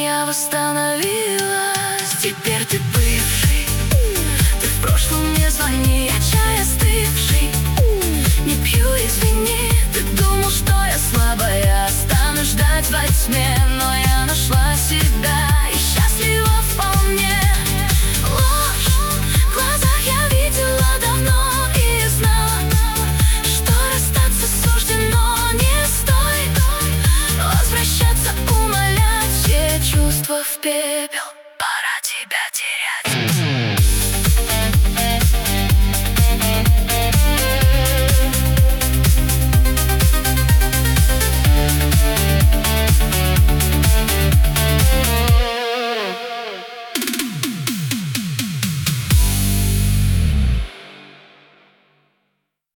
я восстановилась. Теперь ты бывший, ты в прошлом не звони, я чай остывший не пью, извини. Ты думал, что я слабая, стану ждать во тьме, но я нашла себя и счастлива вполне. Ложь в глазах я видела давно и знала, что расстаться суждено. Не стоит возвращаться, умолять все чувства в пепел.